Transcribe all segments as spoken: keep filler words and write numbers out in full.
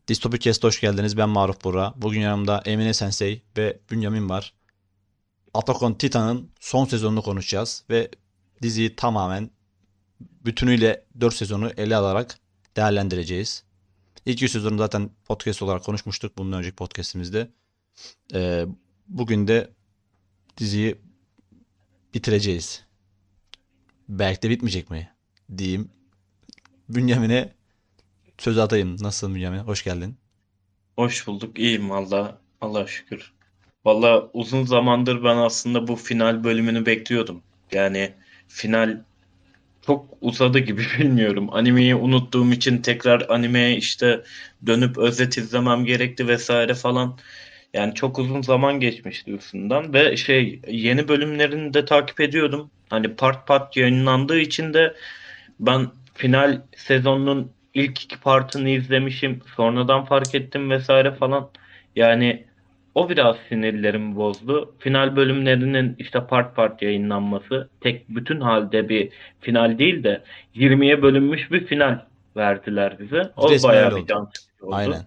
Distopik Cast'a hoş geldiniz. Ben Maruf Bora. Bugün yanımda Emine Sensei ve Bünyamin var. Attack on Titan'ın son sezonunu konuşacağız ve diziyi tamamen bütünüyle dört sezonu ele alarak değerlendireceğiz. İlk üç sezonu zaten podcast olarak konuşmuştuk bundan önceki podcastimizde. Ee, Bugün de diziyi bitireceğiz. Belki de bitmeyecek mi diyeyim. Bünyamin'e söz atayım. Nasılsın Bünyamin? Hoş geldin. Hoş bulduk. İyiyim valla. Allah şükür. Valla uzun zamandır ben aslında bu final bölümünü bekliyordum. Yani final çok uzadı gibi bilmiyorum. Animeyi unuttuğum için tekrar animeye işte dönüp özet izlemem gerekti vesaire falan. Yani çok uzun zaman geçmişti üstünden ve şey yeni bölümlerini de takip ediyordum. Hani part part yayınlandığı için de ben final sezonunun ilk iki partını izlemişim. Sonradan fark ettim vesaire falan. Yani o biraz sinirlerimi bozdu. Final bölümlerinin işte part part yayınlanması tek bütün halde bir final değil de yirmiye bölünmüş bir final verdiler bize. O Resmen bayağı öyle bir oldu. can sıkıcı oldu. Aynen.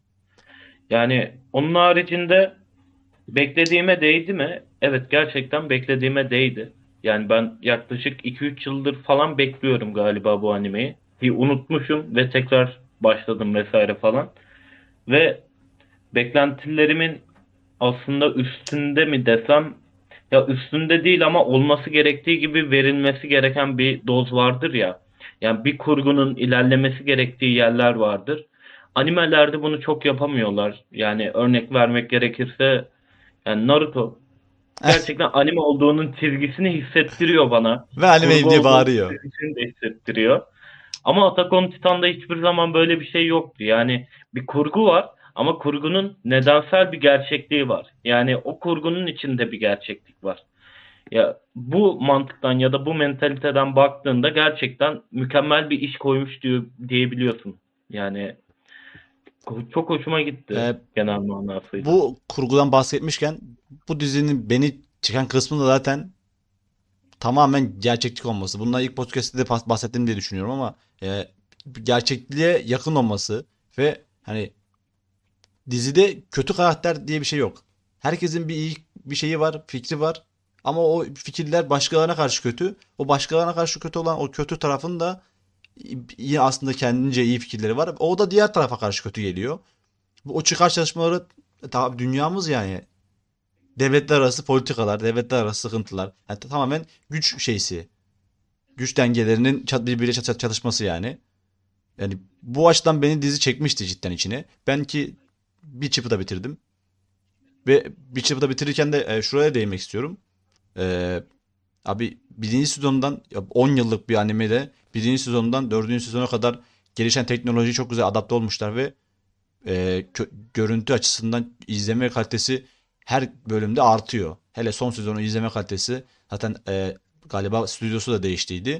Yani onun haricinde beklediğime değdi mi? Evet, gerçekten beklediğime değdi. Yani ben yaklaşık iki üç yıldır falan bekliyorum galiba bu animeyi. Bir unutmuşum ve tekrar başladım vesaire falan. Ve beklentilerimin aslında üstünde mi desem, ya üstünde değil ama olması gerektiği gibi verilmesi gereken bir doz vardır ya. Yani bir kurgunun ilerlemesi gerektiği yerler vardır. Animelerde bunu çok yapamıyorlar. Yani örnek vermek gerekirse yani Naruto gerçekten anime olduğunun çizgisini hissettiriyor bana. Ve animeyim Kurgu diye olduğunun bağırıyor. çizgisini de hissettiriyor. Ama Attack on Titan'da hiçbir zaman böyle bir şey yoktu. Yani bir kurgu var ama kurgunun nedensel bir gerçekliği var. Yani o kurgunun içinde bir gerçeklik var. Ya bu mantıktan ya da bu mentaliteden baktığında gerçekten mükemmel bir iş koymuş diyor, diyebiliyorsun. Yani çok hoşuma gitti Ee, genel manasıyla. Bu kurgudan bahsetmişken bu dizinin beni çeken kısmı da zaten tamamen gerçekçi olması. Bundan ilk podcast'te de bahs- bahsettim diye düşünüyorum ama e, gerçekliğe yakın olması ve hani dizide kötü karakter diye bir şey yok. Herkesin bir iyi bir şeyi var, fikri var. Ama o fikirler başkalarına karşı kötü. O başkalarına karşı kötü olan o kötü tarafın da yine aslında kendince iyi fikirleri var. O da diğer tarafa karşı kötü geliyor. O çıkar çalışmaları tabii dünyamız yani devletler arası politikalar, devletler arası sıkıntılar. Yani tamamen güç şeysi. Güç dengelerinin çat- birbiriyle çat- çatışması yani. Yani bu açıdan beni dizi çekmişti cidden içine. Ben ki bir çıpıda bitirdim. Ve bir çıpıda bitirirken de e, şuraya değinmek istiyorum. E, Abi birinci sezondan ya on yıllık bir animede birinci sezondan dördüncü sezona kadar gelişen teknolojiyi çok güzel adapte olmuşlar ve e, kö- görüntü açısından izleme kalitesi her bölümde artıyor. Hele son sezonu izleme kalitesi zaten e, galiba stüdyosu da değiştiydi.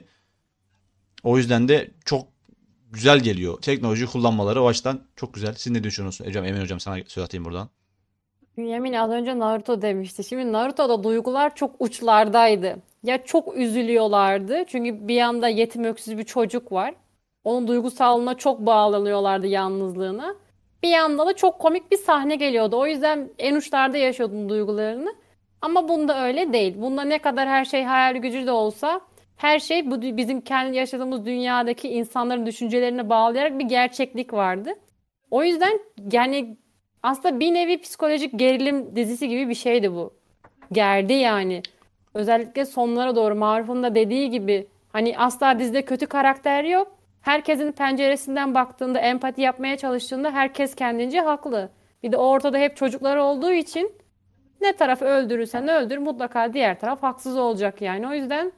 O yüzden de çok güzel geliyor. Teknoloji kullanmaları o açıdan çok güzel. Siz ne düşünüyorsunuz? Hocam Emin hocam sana söz atayım buradan. Bünyamin az önce Naruto demişti. Şimdi Naruto'da duygular çok uçlardaydı. Ya çok üzülüyorlardı. Çünkü bir yanda yetim öksüz bir çocuk var. Onun duygusalına çok bağlanıyorlardı yalnızlığına. Bir yanda da çok komik bir sahne geliyordu. O yüzden en uçlarda yaşıyordun duygularını. Ama bunda öyle değil. Bunda ne kadar her şey hayal gücü de olsa her şey bu bizim kendi yaşadığımız dünyadaki insanların düşüncelerine bağlayarak bir gerçeklik vardı. O yüzden yani aslında bir nevi psikolojik gerilim dizisi gibi bir şeydi bu. Gerdi yani. Özellikle sonlara doğru Maruf'un da dediği gibi hani asla dizide kötü karakter yok. Herkesin penceresinden baktığında, empati yapmaya çalıştığında herkes kendince haklı. Bir de ortada hep çocuklar olduğu için ne tarafı öldürürsen öldür mutlaka diğer taraf haksız olacak yani. O yüzden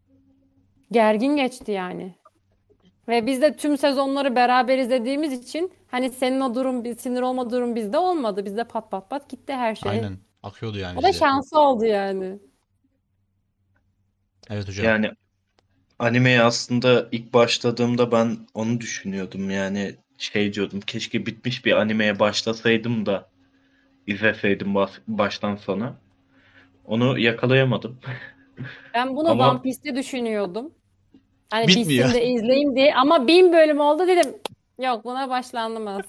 gergin geçti yani. Ve biz de tüm sezonları beraber izlediğimiz için hani senin o durum, bir sinir olma durum bizde olmadı. Bizde pat pat pat gitti her şey. Aynen. Akıyordu yani O da bize. şansı oldu yani. Evet hocam. Yani animeye aslında ilk başladığımda ben onu düşünüyordum. Yani şey diyordum, keşke bitmiş bir animeye başlasaydım da izleseydim bas- baştan sona. Onu yakalayamadım. Ben bunu One Ama Piece'te düşünüyordum. Hani Bitmiyor. bitsin de izleyeyim diye ama bin bölüm oldu dedim. Yok buna başlanmaz.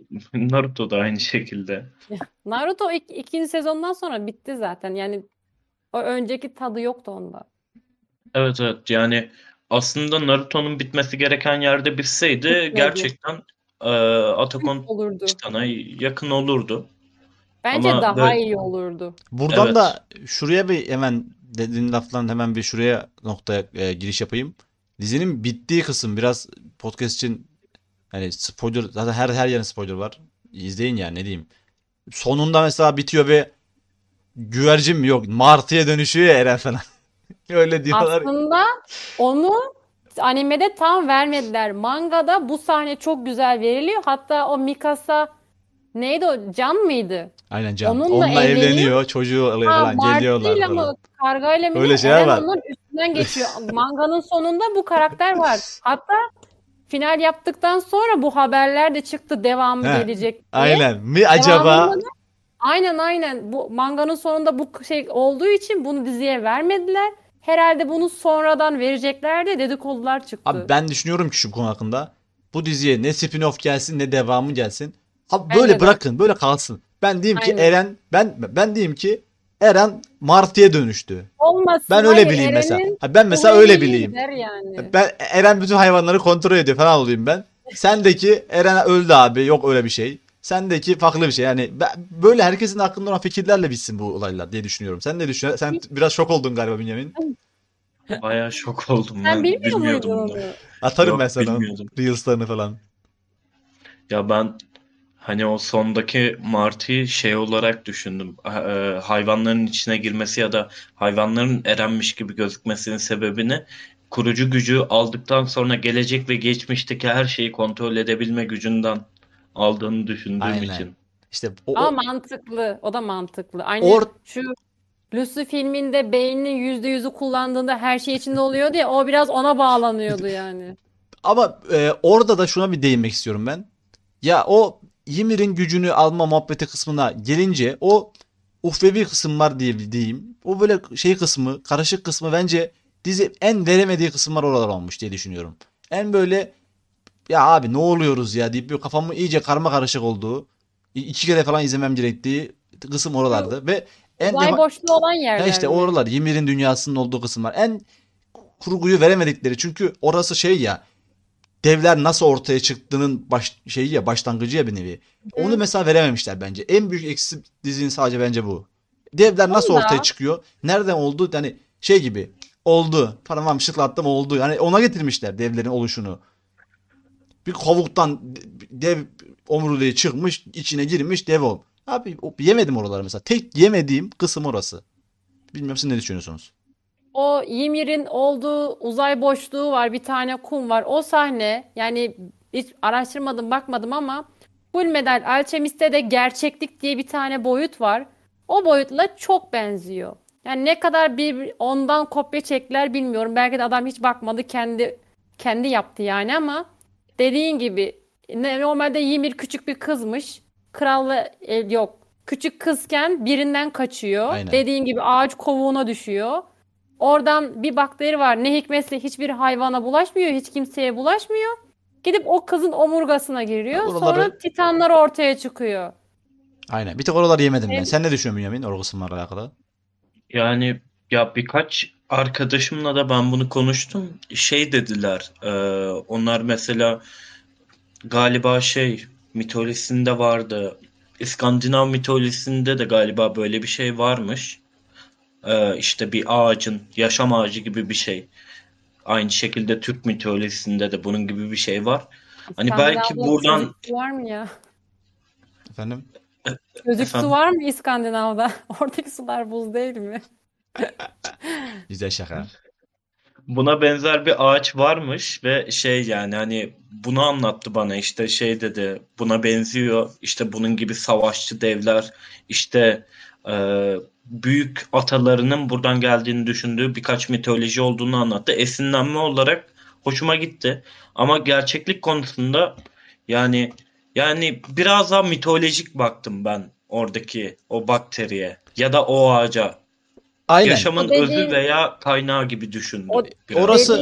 Naruto da aynı şekilde. Naruto ilk, ikinci sezondan sonra bitti zaten. Yani o önceki tadı yoktu onda. Evet, evet, yani aslında Naruto'nun bitmesi gereken yerde bitseydi Bitmedi. gerçekten e, Attack on Olurdu. Titan'a yakın olurdu. Bence Ama daha böyle, iyi olurdu. Buradan evet, da şuraya bir hemen dediğin laftan hemen bir şuraya noktaya e, giriş yapayım. Dizinin bittiği kısım biraz podcast için hani spoiler zaten her her yerin spoiler var. İzleyin yani ne diyeyim. Sonunda mesela bitiyor ve güvercin mi yok martıya dönüşüyor ya Eren falan. Öyle diyorlar. Aslında onu animede tam vermediler. Mangada bu sahne çok güzel veriliyor. Hatta o Mikasa neydi o? Can mıydı? Aynen Can. Onunla Onunla evleniyor. evleniyor. Çocuğu alıyor Ha, falan. Geliyorlar martıyla falan. mı kargayla mı Öyle ne? şeyler Eren var. onların üstünden geçiyor. Manganın sonunda bu karakter var. Hatta final yaptıktan sonra bu haberler de çıktı devamı He, gelecek diye. aynen. Mi acaba? Devamında da aynen aynen bu manganın sonunda bu şey olduğu için bunu diziye vermediler. Herhalde bunu sonradan verecekler diye dedikodular çıktı. Abi ben düşünüyorum ki şu konu hakkında. Bu diziye ne spin-off gelsin ne devamı gelsin. Abi Bence böyle de. bırakın. Böyle kalsın. Ben diyeyim ki Aynen. Eren ben ben diyeyim ki Eren Martı'ya dönüştü. Olmasın. Ben öyle Hayır, bileyim mesela. Eren'in Ha, ben mesela ruhu öyle iyi bileyim. gider yani. Ben Eren bütün hayvanları kontrol ediyor falan olayım ben. Sendeki Eren öldü abi. Yok öyle bir şey. Sendeki farklı bir şey. Yani ben, böyle herkesin aklında olan fikirlerle bitsin bu olaylar diye düşünüyorum. Sen ne düşünüyorsun? Sen biraz şok oldun galiba Bünyamin. bayağı şok oldum, Sen ben bilmiyor bilmiyordum muydun bunu. onu? Atarım Yok, ben sana onun bilmiyordum. Reels'larını falan. Ya ben hani o sondaki Marty'yi şey olarak düşündüm. Ha- e, Hayvanların içine girmesi ya da hayvanların erenmiş gibi gözükmesinin sebebini kurucu gücü aldıktan sonra gelecek ve geçmişteki her şeyi kontrol edebilme gücünden aldığını düşündüğüm Aynen. için. İşte o, Ama o mantıklı. O da mantıklı. Aynı or şu Lucy filminde beyninin yüzde yüzü kullandığında her şey içinde oluyordu ya. O biraz ona bağlanıyordu yani. ama e, orada da şuna bir değinmek istiyorum ben. Ya o Ymir'in gücünü alma muhabbeti kısmına gelince o uhrevi kısım var diye diyeyim. O böyle şey kısmı, karışık kısmı bence dizi en veremediği kısımlar oralar olmuş diye düşünüyorum. En böyle ya abi ne oluyoruz ya deyip bir kafamın iyice karma karışık olduğu, i- iki kere falan izlemem gerektiği kısım Şu oralardı ve en uzay defa boşluğu olan ha yerler işte mi? oralar Ymir'in dünyasının olduğu kısımlar en kurguyu veremedikleri çünkü orası şey ya devler nasıl ortaya çıktığının baş, şeyi ya başlangıcı ya bir nevi. Onu Hı. mesela verememişler bence. En büyük eksi dizinin sadece bence bu. Devler nasıl Onu ortaya da çıkıyor? Nereden oldu? Yani şey gibi oldu. Parmağım şıklattım oldu. Yani ona getirmişler devlerin oluşunu. Bir kovuktan dev omuriliği çıkmış, içine girmiş dev ol. Abi o- yemedim oraları mesela. Tek yemediğim kısım orası. Bilmiyorum siz ne düşünüyorsunuz? o Ymir'in olduğu uzay boşluğu var. Bir tane kum var. O sahne yani hiç araştırmadım bakmadım ama Fullmetal Alchemist'te de gerçeklik diye bir tane boyut var. O boyutla çok benziyor. Yani ne kadar bir ondan kopya çektiler bilmiyorum. Belki de adam hiç bakmadı kendi kendi yaptı yani ama dediğin gibi ne- normalde Ymir küçük bir kızmış. Kralla el yok. Küçük kızken birinden kaçıyor. Aynen. Dediğin gibi ağaç kovuğuna düşüyor. Oradan bir bakteri var. Ne hikmetse hiçbir hayvana bulaşmıyor, hiç kimseye bulaşmıyor. Gidip o kızın omurgasına Ha, giriyor. oraları Sonra Titanlar ortaya çıkıyor. aynen. Bir tek oraları yemedim ben. Hem Sen ne düşünüyorsun Bünyamin? O kısımlarla alakalı. Yani ya birkaç arkadaşımla da ben bunu konuştum. Şey dediler. E, onlar mesela galiba şey mitolojisinde vardı. İskandinav mitolojisinde de galiba böyle bir şey varmış. Ee, işte bir ağacın yaşam ağacı gibi bir şey. Aynı şekilde Türk mitolojisinde de bunun gibi bir şey var. Hani belki İskandinav'da çocuk buradan su var mı ya? Efendim? Çocuk su efendim var mı İskandinav'da? Oradaki sular buz değil mi? Güzel şaka. buna benzer bir ağaç varmış ve şey yani hani bunu anlattı bana işte şey dedi buna benziyor işte bunun gibi savaşçı devler işte e, büyük atalarının buradan geldiğini düşündüğü birkaç mitoloji olduğunu anlattı. Esinlenme olarak hoşuma gitti ama gerçeklik konusunda yani yani biraz daha mitolojik baktım ben oradaki o bakteriye ya da o ağaca. Aynen. O Yaşamın özü dediğin veya kaynağı gibi düşündüm o biraz. Orası dediğin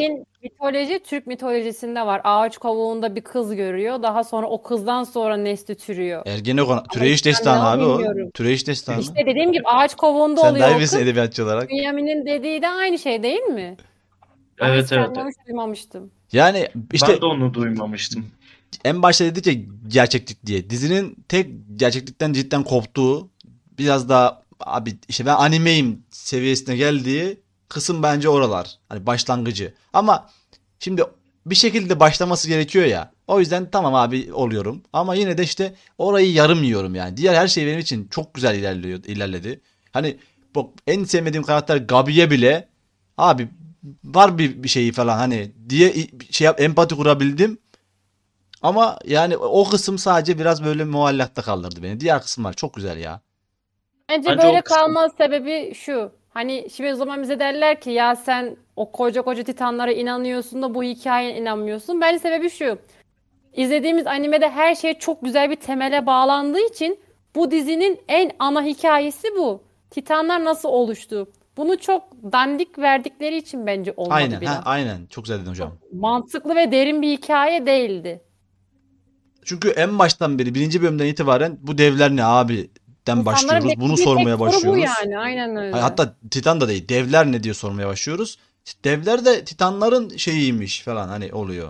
mitoloji Türk mitolojisinde var. Ağaç kovuğunda bir kız görüyor. Daha sonra o kızdan sonra nesli türüyor. Ergenekon. Ama Türeyiş destanı İskandinav abi o. bilmiyorum. Türeyiş destanı. İşte dediğim gibi ağaç kovuğunda Sen daha oluyor iyi o bilirsin kız. edebiyatçı olarak. Bünyamin'in dediği de aynı şey değil mi? Ama Evet evet. İskandinav hiç duymamıştım. Yani işte Ben de onu duymamıştım. en başta dedik ya gerçeklik diye. Dizinin tek gerçeklikten cidden koptuğu, biraz daha abi işte ben animeyim seviyesine geldiği kısım bence oralar. Hani başlangıcı. Ama şimdi bir şekilde başlaması gerekiyor ya. O yüzden tamam abi oluyorum. Ama yine de işte orayı yarım yiyorum yani. Diğer her şey benim için çok güzel ilerliyor, ilerledi. Hani bu en sevmediğim karakter Gabi'ye bile abi var bir, bir şeyi falan hani diye şey yap, empati kurabildim. Ama yani o kısım sadece biraz böyle muallakta kaldırdı beni. Diğer kısımlar çok güzel ya. Bence Bence böyle o kısım kalma sebebi şu. Hani şimdi o zaman bize derler ki ya sen o koca koca titanlara inanıyorsun da bu hikayeye inanmıyorsun. Bence sebebi şu. İzlediğimiz animede her şey çok güzel bir temele bağlandığı için bu dizinin en ana hikayesi bu. Titanlar nasıl oluştu? Bunu çok dandik verdikleri için bence olmadı Aynen, ha, biraz. aynen. Çok güzel dedin hocam. Mantıklı ve derin bir hikaye değildi. Çünkü en baştan beri birinci bölümden itibaren bu devler ne abi den İnsanların başlıyoruz. Bunu beklediği tek sormaya soru bu başlıyoruz. yani. Aynen Hay- öyle. Hatta Titan da değil. Devler ne diye sormaya başlıyoruz. Devler de Titanların şeyiymiş falan hani oluyor.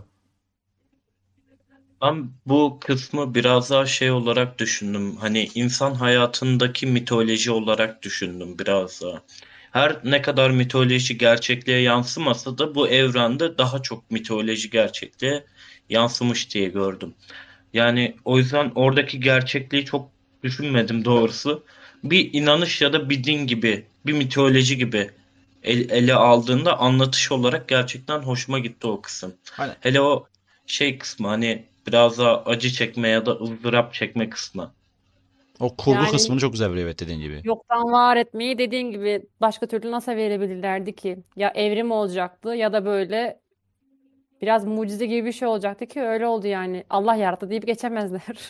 Ben bu kısmı biraz daha şey olarak düşündüm. Hani insan hayatındaki mitoloji olarak düşündüm biraz daha. Her ne kadar mitoloji gerçekliğe yansımasa da bu evrende daha çok mitoloji gerçekliğe yansımış diye gördüm. Yani o yüzden oradaki gerçekliği çok düşünmedim doğrusu. Bir inanış ya da bir din gibi, bir mitoloji gibi el- ele aldığında anlatış olarak gerçekten hoşuma gitti o kısım. Hani Hele o şey kısmı hani biraz daha acı çekme ya da ızdırap çekme kısmı. o kurgu Yani kısmını çok güzel veriyor evet dediğin gibi. yoktan var etmeyi dediğin gibi başka türlü nasıl verebilirlerdi ki? Ya evrim olacaktı ya da böyle biraz mucize gibi bir şey olacaktı ki öyle oldu yani. Allah yarattı deyip geçemezler.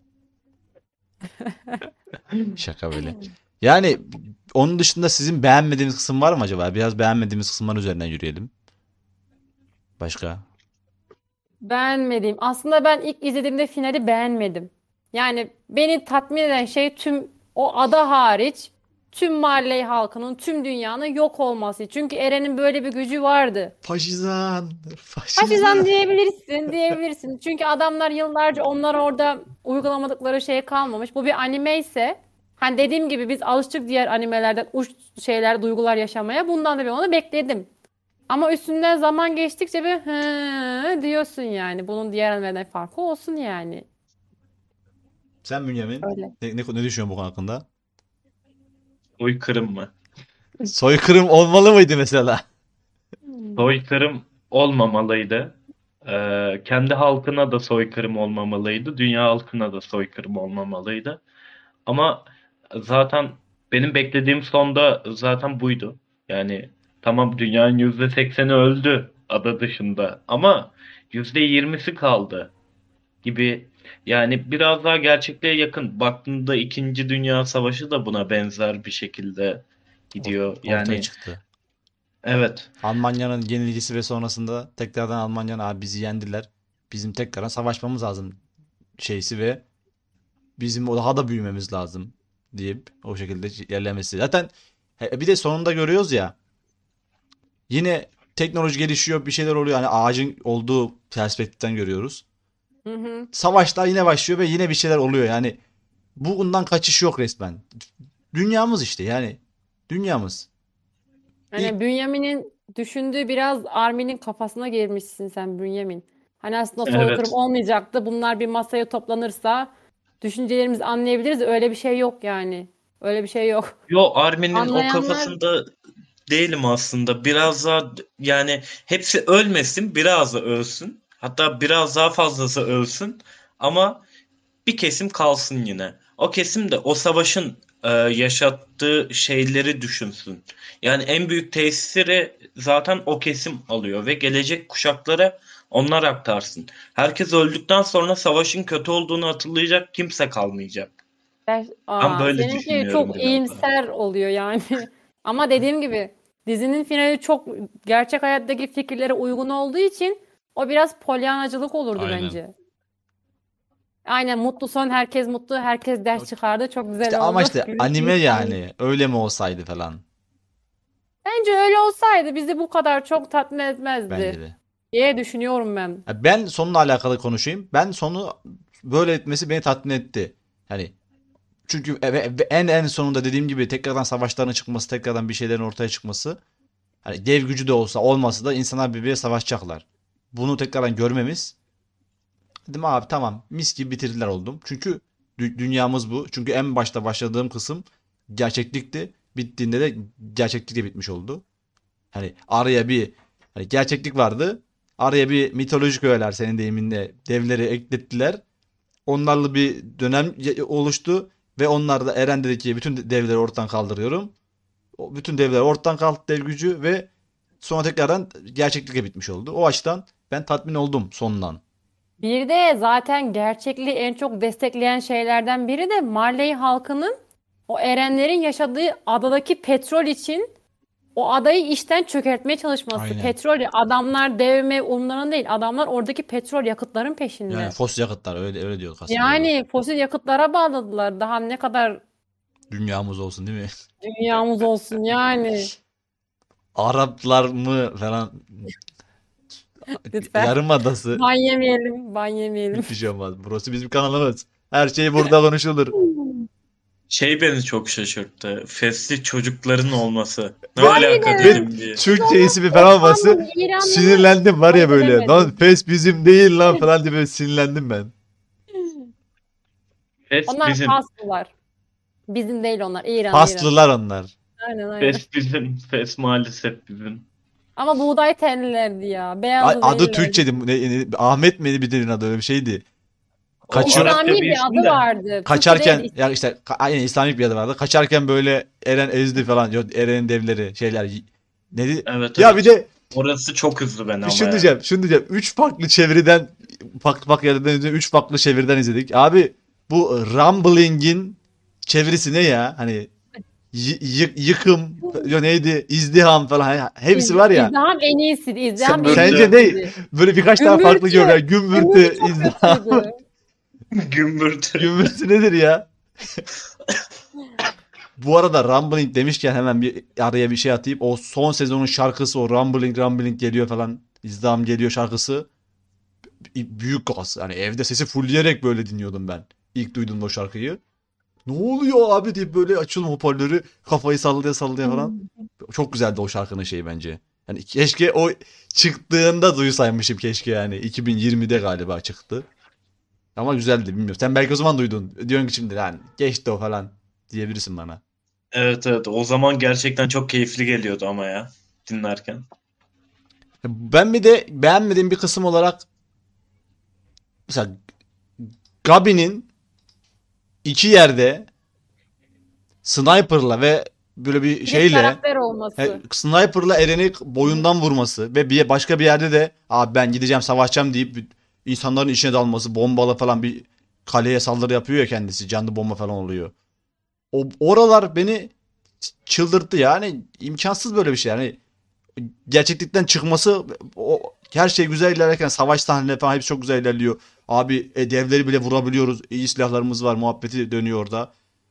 Şaka böyle. Yani onun dışında sizin beğenmediğiniz kısım var mı acaba? Biraz beğenmediğimiz kısımlar üzerinden yürüyelim. Başka? Beğenmediğim. Aslında ben ilk izlediğimde finali beğenmedim. Yani beni tatmin eden şey tüm o ada hariç tüm Marley halkının, tüm dünyanın yok olması. Çünkü Eren'in böyle bir gücü vardı. Faşizan, Faşizan faşizan. diyebilirsin, diyebilirsin. Çünkü adamlar yıllarca onlar orada uygulamadıkları şey kalmamış. Bu bir anime ise hani dediğim gibi biz alıştık diğer animelerden uç şeyler, duygular yaşamaya. Bundan da ben onu bekledim. Ama üstünden zaman geçtikçe bir hı diyorsun yani. Bunun diğer animelerden farkı olsun yani. Sen Bünyamin Öyle. ne, ne, ne düşünüyorsun bu konu hakkında? Soykırım mı? Soykırım olmalı mıydı mesela? Soykırım olmamalıydı. Ee, kendi halkına da soykırım olmamalıydı. Dünya halkına da soykırım olmamalıydı. Ama zaten benim beklediğim sonda zaten buydu. Yani tamam dünyanın yüzde sekseni öldü ada dışında ama yüzde yirmisi kaldı gibi. Yani biraz daha gerçekliğe yakın. Baktığında İkinci Dünya Savaşı da buna benzer bir şekilde Ort- gidiyor. Ortaya Yani çıktı. evet. Almanya'nın yenilgisi ve sonrasında tekrardan Almanya'nın abi bizi yendiler. Bizim tekrardan savaşmamız lazım şeysi ve bizim o daha da büyümemiz lazım deyip o şekilde ilerlemesi. Zaten he- bir de sonunda görüyoruz ya yine teknoloji gelişiyor bir şeyler oluyor. Hani ağacın olduğu perspektiften görüyoruz. Hı hı. Savaşlar yine başlıyor ve yine bir şeyler oluyor. Yani bundan kaçış yok resmen. Dünyamız işte yani. Dünyamız. İlk Hani Bünyamin'in düşündüğü biraz Armin'in kafasına girmişsin sen Bünyamin. Hani aslında soykırım Evet. olmayacaktı. Bunlar bir masaya toplanırsa düşüncelerimizi anlayabiliriz. Öyle bir şey yok yani. Öyle bir şey yok. Yo Armin'in o Anlayanlar kafasında değilim aslında. Biraz daha yani hepsi ölmesin, biraz da ölsün. Hatta biraz daha fazlası ölsün. Ama bir kesim kalsın yine. O kesim de o savaşın e, yaşattığı şeyleri düşünsün. Yani en büyük tesiri zaten o kesim alıyor ve gelecek kuşaklara onlar aktarsın. Herkes öldükten sonra savaşın kötü olduğunu hatırlayacak kimse kalmayacak. Ben- Ben Aa, böyle seninki düşünüyorum çok biraz daha. iyimser oluyor yani. Ama dediğim gibi Dizinin finali çok gerçek hayattaki fikirlere uygun olduğu için o biraz polyanacılık olurdu Aynen. bence. Aynen, mutlu son, herkes mutlu, herkes ders çıkardı. Çok güzel İşte oldu. ama işte Gülücük anime insan- yani. Öyle mi olsaydı falan. Bence öyle olsaydı bizi bu kadar çok tatmin etmezdi Bence de. diye düşünüyorum ben. Ya ben sonla alakalı konuşayım. Ben sonu böyle etmesi beni tatmin etti. Hani çünkü e- e- en en sonunda dediğim gibi tekrardan savaşların çıkması, tekrardan bir şeylerin ortaya çıkması. Hani dev gücü de olsa olmasa da insanlar birbiriyle savaşacaklar. Bunu tekrardan görmemiz. Dedim abi tamam, mis gibi bitirdiler oldum. Çünkü dü- dünyamız bu. Çünkü en başta başladığım kısım gerçeklikti. Bittiğinde de gerçeklikle bitmiş oldu. Hani araya bir hani gerçeklik vardı. Araya bir mitolojik öğeler, senin deyiminle devleri eklettiler. Onlarla bir dönem ye- oluştu ve onlar da Eren dedi ki bütün devleri ortadan kaldırıyorum. O bütün devler ortadan kalktı, dev gücü, ve sonra tekrardan gerçeklikle bitmiş oldu. O açıdan ben tatmin oldum sonundan. Bir de zaten gerçekliği en çok destekleyen şeylerden biri de Marley halkının o Erenlerin yaşadığı adadaki petrol için o adayı işten çökertmeye çalışması. Aynen. Petrol, adamlar devme umurlarında değil. Adamlar oradaki petrol yakıtların peşinde. Yani fosil yakıtlar, öyle öyle diyor aslında. Yani fosil yakıtlara bağladılar. Daha ne kadar Dünyamız olsun değil mi? dünyamız olsun yani. Araplar mı falan, Lütfen. Yarımadası. Ban yemeyelim, ban yemeyelim. Hiçbir şey olmaz. Burası bizim kanalımız. Her şey burada konuşulur. Şey beni çok şaşırttı. Fesli çocukların olması. Ne Aynen. alaka dedim diye. Türkçe ismi falan olması Osmanlı, İranlı sinirlendim var ya böyle. Bilemedim. Lan Fes bizim değil lan falan diye böyle sinirlendim ben. Fes Onlar bizim. Faslılar. Bizim değil onlar. İran, İran. Paslılar onlar. Aynen aynen. Fes bizim. Fes maalesef bizim. Ama buğday tenlilerdi ya. Beyazlı A- Adı değillerdi. Türkçeydi. Ne- ne- Ahmet miydi bir dilin adı, öyle bir şeydi. O Kaçıyor- Arapça İslami bir bir isim adı de. vardı. Türkçe Kaçarken değil. ya işte ka- aynen İslamik bir adı vardı. Kaçarken böyle Eren ezdi falan. Yok, Eren'in devleri şeyler. y- Neydi? Evet, Ya evet. bir de Orası çok hızlı ben ama şunu ya. diyeceğim. Şunu diyeceğim. Üç farklı çeviriden farklı farklı yerlerden izledim. Üç farklı çeviriden izledik. Abi bu Rumbling'in çevirisi ne ya? Hani y- y- yıkım ya neydi? İzdiham falan. Hani hepsi var ya. İzdiham en iyisiydi. İzdiham Sen- en Sence ne? iyisiydi. Böyle birkaç tane farklı Gümbürtü. görüyor. Gümbürtü, Gümbürtü çok izdiham. kötüydü. Gümbürtü. Gümbürtü nedir ya? Bu arada Rumbling demişken hemen bir araya bir şey atayım. O son sezonun şarkısı, o Rumbling Rumbling geliyor falan. İzdiham geliyor şarkısı. B- Büyük gaz. Yani evde sesi fullleyerek böyle dinliyordum ben. İlk duydum o şarkıyı. Ne oluyor abi diye böyle açıyorum hoparlörü, kafayı sallaya sallaya falan. Çok güzeldi o şarkının şeyi bence. Yani keşke o çıktığında duysaymışım keşke yani. iki bin yirmide galiba çıktı. Ama güzeldi, bilmiyorum. Sen belki o zaman duydun. Diyorsun ki şimdi lan geçti o falan diyebilirsin bana. Evet, evet. O zaman gerçekten çok keyifli geliyordu ama ya. Dinlerken. Ben bir de beğenmediğim bir kısım olarak mesela Gabi'nin iki yerde sniper'la ve böyle bir Bir de şeyle karakter olması. he, sniper'la Eren'i boyundan vurması ve bir başka bir yerde de abi ben gideceğim savaşacağım deyip insanların içine dalması, bombalı falan bir kaleye saldırı yapıyor ya kendisi, canlı bomba falan oluyor. O oralar beni çıldırttı yani, imkansız böyle bir şey yani. Gerçeklikten çıkması, o her şey güzel ilerlerken savaş sahneleri falan hepsi çok güzel ilerliyor. Abi e, devleri bile vurabiliyoruz. İyi silahlarımız var. Muhabbeti dönüyor orada.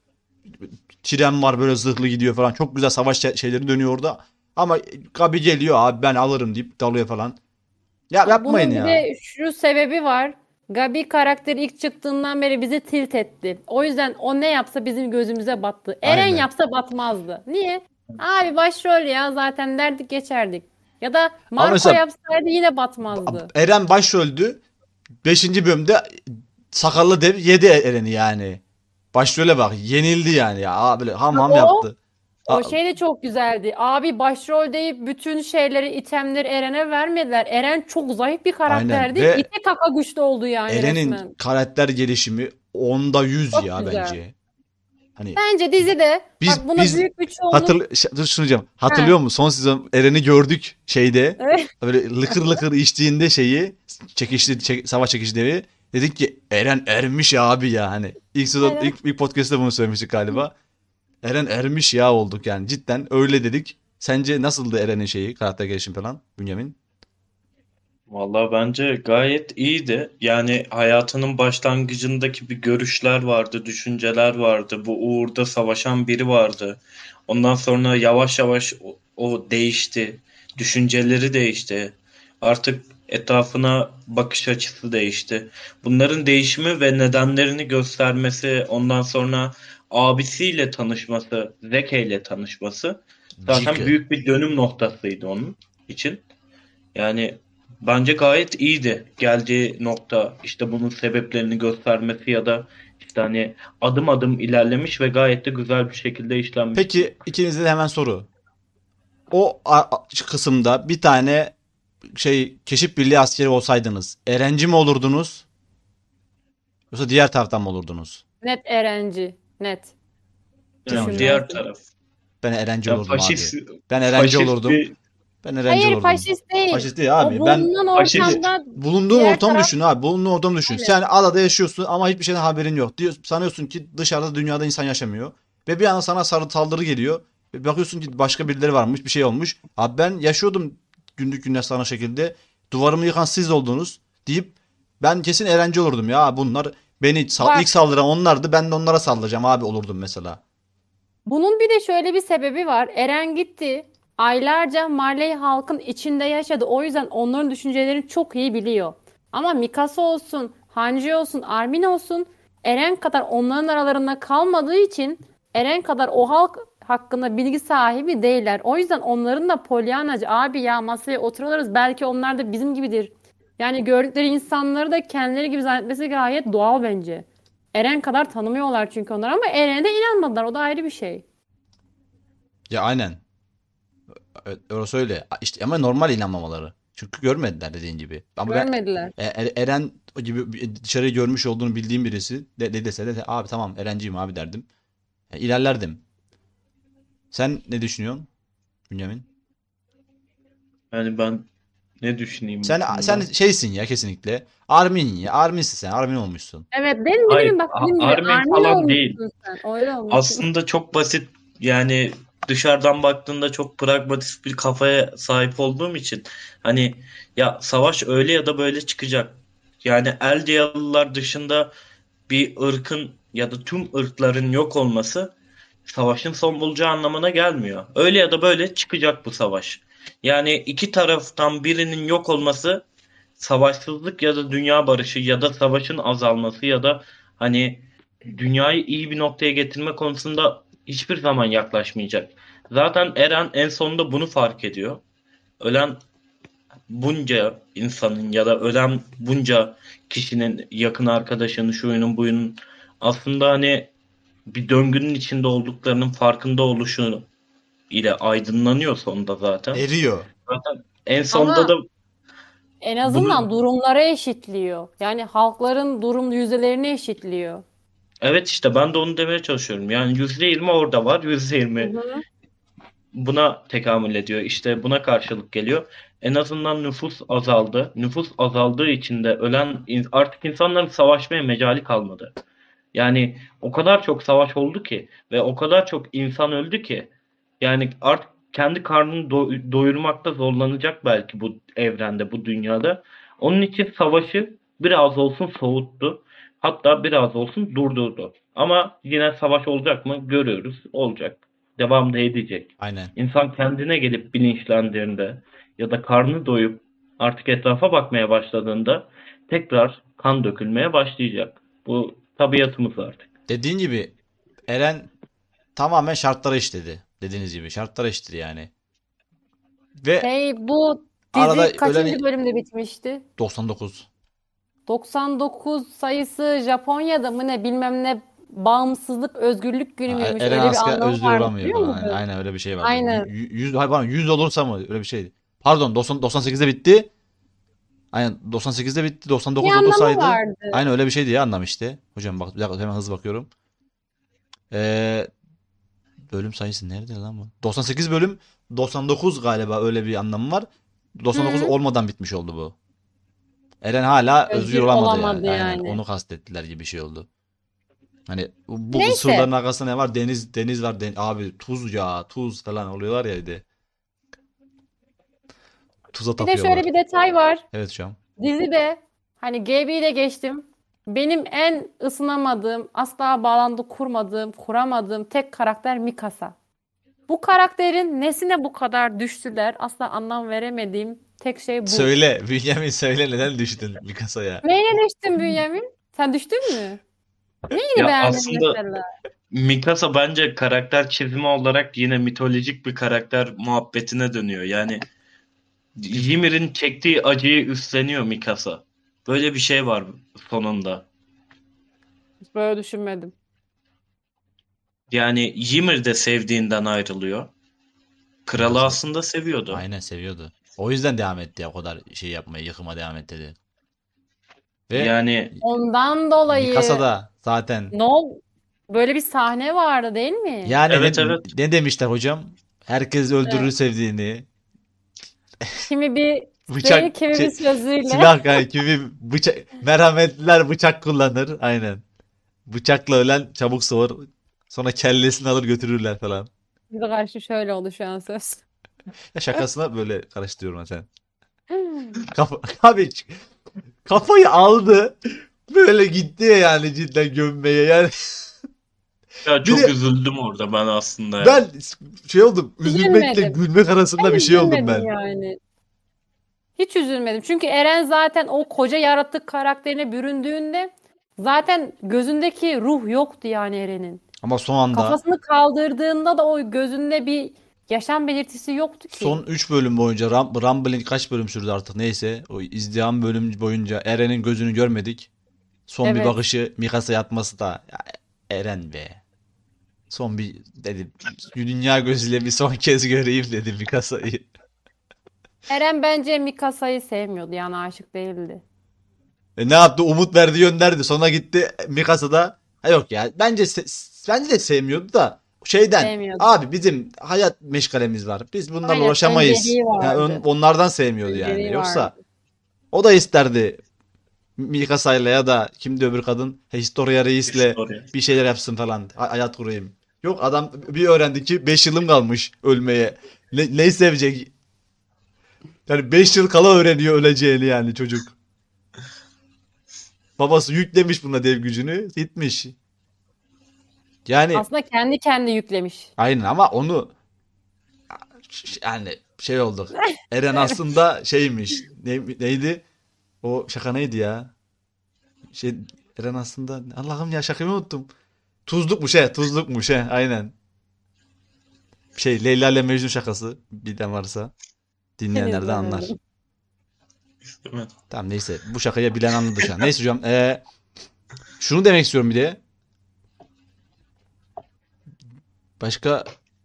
Tren var böyle zırhlı gidiyor falan. Çok güzel savaş şey- şeyleri dönüyor orada. Ama Gabi geliyor abi ben alırım deyip dalıyor falan. Ya yapmayın Bunun bir ya. de şu sebebi var. Gabi karakteri ilk çıktığından beri bizi tilt etti. O yüzden o ne yapsa bizim gözümüze battı. Eren Aynen. yapsa batmazdı. Niye? Abi başrol ya, zaten derdik geçerdik. Ya da Marco mesela- yapsaydı yine batmazdı. Eren başroldü. Beşinci bölümde sakallı dev yedi Eren'i yani. Başrole bak, yenildi yani ya. Aa, böyle ham ham O- yaptı. O Aa, şey de çok güzeldi. Abi başrol deyip bütün şeyleri, itemleri Eren'e vermediler. Eren çok zayıf bir karakterdi. Ve İte kaka güçlü oldu yani Eren'in resmen. karakter gelişimi onda yüz Çok ya güzel. bence. Hani Bence dizide Biz- bak buna biz büyük bir çoğunluk hatırl ş- dur şunu diyeceğim. Hatırlıyor musun? Son sezon Eren'i gördük şeyde. Evet. Böyle lıkır lıkır içtiğinde şeyi, çekişli çek- savaş çekişli devi. Dedik ki Eren ermiş abi ya hani. İlk sezon Aynen. ilk, ilk podcast'ta bunu söylemiştik galiba. Eren ermiş ya olduk yani. Cidden öyle dedik. Sence nasıldı Eren'in şeyi, karakter gelişim falan Bünyamin? Vallahi bence gayet iyiydi. Yani hayatının başlangıcındaki bir görüşler vardı, düşünceler vardı. Bu uğurda savaşan biri vardı. Ondan sonra yavaş yavaş o, o değişti. Düşünceleri değişti. Artık etrafına bakış açısı değişti. Bunların değişimi ve nedenlerini göstermesi, ondan sonra abisiyle tanışması, Zeke ile tanışması zaten Cike. büyük bir dönüm noktasıydı onun için. Yani bence gayet iyiydi geldiği nokta, işte bunun sebeplerini göstermesi ya da işte hani adım adım ilerlemiş ve gayet de güzel bir şekilde işlenmiş. Peki ikinize de hemen soru. O a- a- kısımda bir tane şey keşif birliği askeri olsaydınız Erenci mi olurdunuz yoksa diğer taraftan mı olurdunuz? Net Erenci. Net. Yani Düşünmezdim. diğer taraf. Ben Erenci Ya olurdum faşist, abi. Ben Erenci faşist olurdum. bir Ben Erenci Hayır, olurdum. faşist değil. Faşist değil O abi. Ben bulunan faşist ortamda bulunduğun diğer ortamı taraf düşün abi. Bulunduğun ortamı düşün. öyle. Sen adada yaşıyorsun ama hiçbir şeyden haberin yok. Diyor, sanıyorsun ki dışarıda dünyada insan yaşamıyor. Ve bir anda sana sarı saldırı geliyor. Ve bakıyorsun ki başka birileri varmış, bir şey olmuş. Abi ben yaşıyordum günlük günler sana şekilde. Duvarımı yıkan siz oldunuz deyip ben kesin Erenci olurdum ya. Bunlar beni sal- ilk Bak, saldıran onlardı. Ben de onlara saldıracağım abi olurdum mesela. bunun bir de şöyle bir sebebi var. Eren gitti. Aylarca Marley halkın içinde yaşadı. O yüzden onların düşüncelerini çok iyi biliyor. Ama Mikasa olsun, Hanji olsun, Armin olsun Eren kadar onların aralarında kalmadığı için Eren kadar o halk hakkında bilgi sahibi değiller. O yüzden onların da polyanacı abi ya masaya oturuyoruz belki onlar da bizim gibidir. Yani gördükleri insanları da kendileri gibi zannetmesi gayet doğal bence. Eren kadar tanımıyorlar çünkü onlar ama Eren'e de inanmadılar. O da ayrı bir şey. Ya aynen. Evet, orası öyle. İşte ama normal inanmamaları. Çünkü görmediler dediğin gibi. Ama ben Görmediler. E- E- Eren gibi bir- dışarıyı görmüş olduğunu bildiğim birisi de, de dese de abi tamam Erenciyim abi derdim. E, ilerlerdim. Sen ne düşünüyorsun Bünyamin? yani ben ne düşüneyim bu Sen sen konuda? şeysin ya kesinlikle. Armin ya. Arminsin sen. Armin olmuşsun. Evet benim Hayır, benim bak A- dediğim gibi Armin Armin falan değil. olmuşsun sen. Öyle olmuşsun. Aslında çok basit, yani dışarıdan baktığında çok pragmatist bir kafaya sahip olduğum için hani ya savaş öyle ya da böyle çıkacak. Yani Eldiyalılar dışında bir ırkın ya da tüm ırkların yok olması savaşın son bulacağı anlamına gelmiyor. Öyle ya da böyle çıkacak bu savaş. Yani iki taraftan birinin yok olması savaşsızlık ya da dünya barışı ya da savaşın azalması ya da hani dünyayı iyi bir noktaya getirme konusunda hiçbir zaman yaklaşmayacak. Zaten Eren en sonunda bunu fark ediyor. Ölen bunca insanın ya da ölen bunca kişinin, yakın arkadaşının, şuyunun buyunun aslında hani bir döngünün içinde olduklarının farkında oluşu ile aydınlanıyor sonunda zaten. Eriyor. Zaten en sonunda Ama da en bunu, azından durumları eşitliyor. Yani halkların durum yüzdelerini eşitliyor. evet işte ben de onu demeye çalışıyorum. Yani yüzde yirmi orada var. yüzde Hı yirmi hı. buna tekamül ediyor. İşte buna karşılık geliyor. En azından nüfus azaldı. Nüfus azaldığı için de ölen artık insanların savaşmaya mecali kalmadı. Yani o kadar çok savaş oldu ki ve o kadar çok insan öldü ki yani artık kendi karnını do- doyurmakta zorlanacak belki bu evrende, bu dünyada. Onun için savaşı biraz olsun soğuttu. Hatta biraz olsun durdurdu. Ama yine savaş olacak mı? Görüyoruz. Olacak. Devam da edecek. Aynen. İnsan kendine gelip bilinçlendiğinde ya da karnı doyup artık etrafa bakmaya başladığında tekrar kan dökülmeye başlayacak. Bu tabiatımız artık. Dediğin gibi Eren tamamen şartlara işledi. Dediğiniz gibi şartlara işledi yani. Ve Hey bu arada dizi kaçıncı ölen bölümde bitmişti? doksan dokuz. doksan dokuz sayısı Japonya'da mı ne bilmem ne bağımsızlık özgürlük günü Ha, müymüş? Eren Öyle bir asker anlamı özgür varmış olamıyor biliyor falan. Aynen, musun? aynen öyle bir şey vardı. Aynen. yüz, hayır pardon yüz olursa mı öyle bir şeydi. Pardon doksan, doksan sekizde bitti. Aynen doksan sekizde bitti. Bir doksan dokuz anlamı olursaydı vardı. aynen öyle bir şeydi ya anlam işte. Hocam bak bir dakika hemen hızlı bakıyorum. Ee, bölüm sayısı nerede lan bu? doksan sekiz bölüm doksan dokuz galiba öyle bir anlamı var. doksan dokuz Hı, olmadan bitmiş oldu bu. Eren hala özgür özgür olamadı yani. olamadı Aynen yani. onu kastettiler gibi bir şey oldu. Hani bu Neyse. surların arkasında ne var? Deniz deniz var. Den abi tuz ya tuz falan oluyorlar ya bir de. tuza Bir de tapıyorlar. şöyle bir detay var. Evet şu an. Dizide hani G B'yi de geçtim. Benim en ısınamadığım, asla bağlantı kurmadığım, kuramadığım tek karakter Mikasa. Bu karakterin nesine bu kadar düştüler? Asla anlam veremediğim tek şey bu. Söyle. Bünyamin söyle neden düştün Mikasa'ya? Neyine düştün Bünyamin? Sen düştün mü? Neyini Ya beğendin aslında mesela? Mikasa bence karakter çizimi olarak yine mitolojik bir karakter muhabbetine dönüyor. Yani Ymir'in çektiği acıyı üstleniyor Mikasa. Böyle bir şey var sonunda. Hiç böyle düşünmedim. Yani Ymir de sevdiğinden ayrılıyor. Kralı Mikasa. aslında seviyordu. Aynen seviyordu. O yüzden devam etti ya o kadar şey yapmaya, yıkıma devam etti dedi. Ve Yani Ondan dolayı Mikasa da zaten ne ol böyle bir sahne vardı değil mi? yani evet ne, evet. ne demişler hocam? Herkes öldürür Evet. sevdiğini. Kimi bir Bıçak şey, kimi şey, bir sözüyle. silah yani kimi bıçak merhametliler bıçak kullanır. Aynen. Bıçakla ölen çabuk soğur. Sonra kellesini alır götürürler falan. Bize karşı şöyle oldu şu an söz. Ya şakasına böyle karıştırıyorum sen. Kafa, abi kafayı aldı. Böyle gitti ya yani cidden gömmeye yani. Ya Bir çok de üzüldüm orada ben aslında ya. ben şey oldum. Üzülmekle Üzülmedim. gülmek arasında bir Ben şey oldum üzülmedim ben. yani. Hiç üzülmedim. Çünkü Eren zaten o koca yaratık karakterine büründüğünde zaten gözündeki ruh yoktu yani Eren'in. Ama son anda Kafasını kaldırdığında da o gözünde bir yaşam belirtisi yoktu ki. son üç bölüm boyunca Rum, Rumbling kaç bölüm sürdü artık neyse. O izdiham bölüm boyunca Eren'in gözünü görmedik. Son bir Evet. bakışı Mikasa'ya atması da ya, Eren be. Son bir dedim. Dünya gözüyle bir son kez göreyim dedim Mikasa'yı. Eren bence Mikasa'yı sevmiyordu yani aşık değildi. E ne yaptı? Umut verdi gönderdi. Sonra gitti Mikasa da ha yok ya. Bence se- bence de sevmiyordu da şeyden Sevmiyordu. abi bizim hayat meşgalemiz var. Biz bunlarla Aynen, uğraşamayız. önceliği Yani vardı. on- onlardan sevmiyordu yani. Önceliği Yoksa vardı. o da isterdi Mikasa'yla ya da kimdi öbür kadın? Historia Reis'le Historia. bir şeyler yapsın falan. Ha- hayat kurayım. Yok adam bir öğrendi ki beş yılım kalmış ölmeye. Ne, neyi sevecek? Yani beş yıl kala öğreniyor öleceğini yani çocuk. Babası yüklemiş buna dev gücünü. Gitmiş. Yani Aslında kendi kendi yüklemiş. aynen ama onu ş- yani şey olduk. Eren aslında şeymiş. Ne, neydi? O şaka neydi ya? Şey Eren aslında Allah'ım ya şakayı unuttum. Tuzlukmuş he, tuzlukmuş he, aynen. Şey Leyla ile Mecnun şakası bilen varsa dinleyenler de anlar. İzlemedim. Değil mi? Tamam neyse bu şakayı bilen anladı şu an. Neyse hocam ee, şunu demek istiyorum bir de. Başka